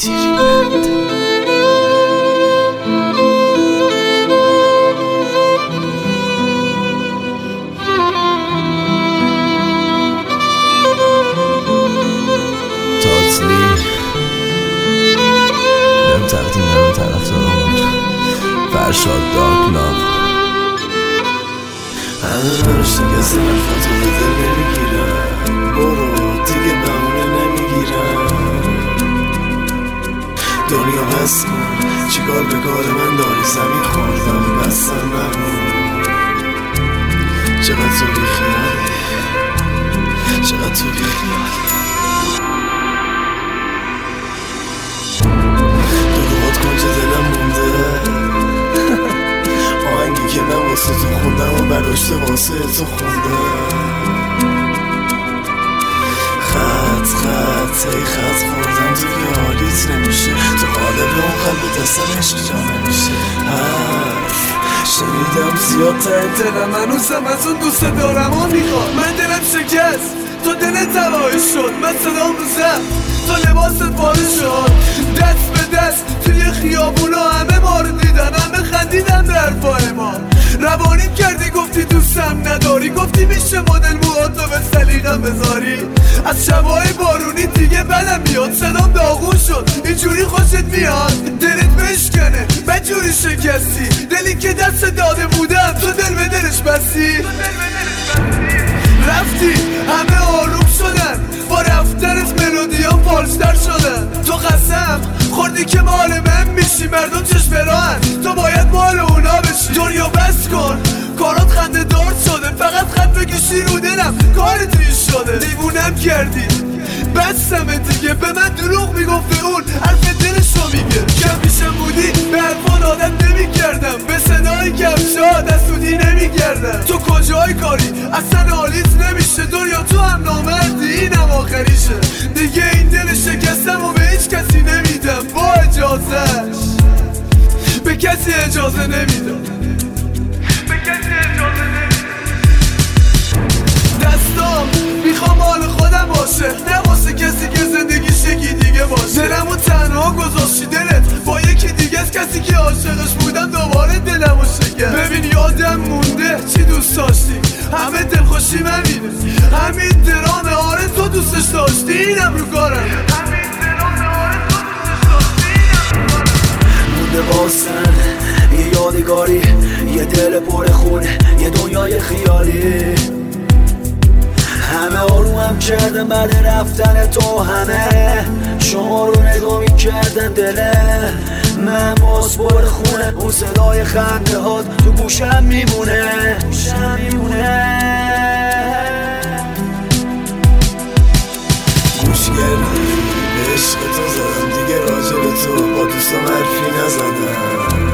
تقدیم دارم طرفدارامون فرشاد دارکلاب. همه منو شکست حرفاتو به دل نمیگیرم، برو دیگه بهونه نمیگیرم. دنیا بس کن چیکار به کار من داری، زمین خوردم بستم ممنون. چقدر تو بیخیالی، چقدر تو بیخیالی. آهنگی که من واسه تو خوندم و برداشته واسه تو خونده. خط خوردم دیگه حالیت نمیشه، تو قالب اون قلب دستم عشق جا نمیشه. شنیدم زیاد ته دلم هنوزم از اون دوست دارم و میخواد. من دلم شکست تو دلت تباهی شد، من صدام زد تو لباست پاره شد. دست به دست توی خیابونا همه ما رو دیدن، همه خندیدن به حرفای ما. روانیم کردی گفتی دوستم نداری، گفتی میشه مدل موهاتو به سلیقم بذاری. از شبای بارونی دیگه بدم میاد، صدام داغون شد اینجوری خوشت میاد. دلت بشکنه بدجوری شکستی، دلی که دست داده بودم تو دل به دلش بستی. رفتی همه آروم شدن، با رفتنت ملودیان فالشتر شدن. تو قسم خوردی که مال من میشی، مردم چشم راهن تو باید مال اونا بشی. دنیا بس کن کارات خنده دار شده، فقط خط بکشی رو دلم کارت ریش شده. دیوونم کردی بستم دیگه، به من دروغ میگفته اون حرف دلشو میگه. کم پیشم بودی به حرفان عادت نمیکردم، به صدای کفشا دستودی نمیکردم. تو کجای کاری اصلا حالیت نمیشه، دنیا تو هم نامردی اینم آخریشه. دیگه این دل شکستم و به هیچ کسی نمیدم، با اجازهش به کسی اجازه نمیدم، به کسی اجازه نمیدم. دستام میخوام مال خودم باشه، نه واسه کسی که زندگیش یکی دیگه باشه. دلمو تنها گذاشتی دلت با یکی دیگه از کسی که عاشقش بودم دوباره دلمو شکست. ببین یادم مونده چی دوست داشتی، همه دلخوشی همینه، همین درامه. آره تو دوستش داشتی اینم رو کارم، همین درامه. آره تو دوستش داشتی اینم رو کارم. مونده واسن یه یادگاری، یه دل پر خونه، یه دنیای خیالی. همه آرومم کردن بعد رفتن تو، همه شما رو نگاه میکردن دله من باز پر خونه. اون صدای خنده هات تو گوشم میمونه، گوش کردی به عشق تو زدم، دیگه راجع به تو با دوستم حرفی نزدم.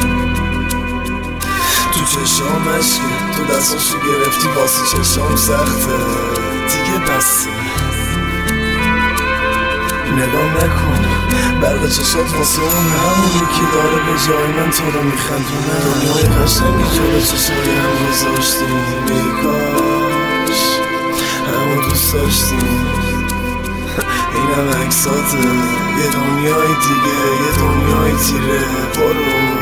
تو چشام عشقه تو دستاشو گرفتی واسه چشام سخته دیگه بسه. نگام نکن برق چشات واسه اون همونی که داره به جای من تو رو میخندونه. دنیای قشنگی جلو چشای هم گذاشتیم، بیکاش همون دوست داشتیم. اینم عکساته یه دنیای دیگه، یه دنیای تیره. برو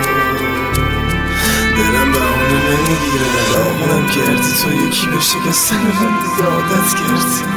دلم بهونه نمیگیره، داغونم کردی تو یکی به شکستن من دیگه عادت کردی.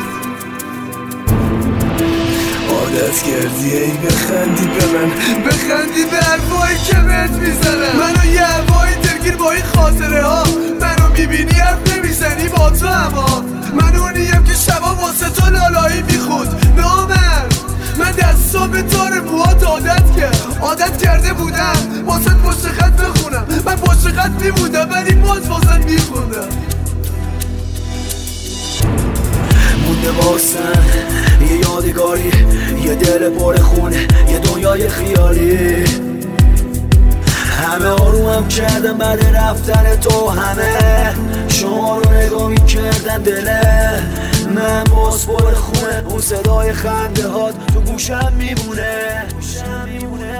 عادت کردی ای بخندی به من، بخندی به حرفایی که بهت میزنم. منو یه هوایی دلگیر با این خاطره ها، منو میبینی حرف نمیزنی با تو. اما من اونیم که شبا واسه تو لالایی میخوند. نامرد من دستم به تار موهات عادت کرده بودم واسه پشت خط بخونم. من پشت خط میموندم ولی باز واسه میخوندم. مونده واسن یه یادگاری، یه دل پر خونه، یه دنیای خیالی. همه آرومم کردن بعد رفتن تو، همه شما رو نگاه میکردن دله من باز پر خونه. اون صدای خنده هات تو گوشم میمونه.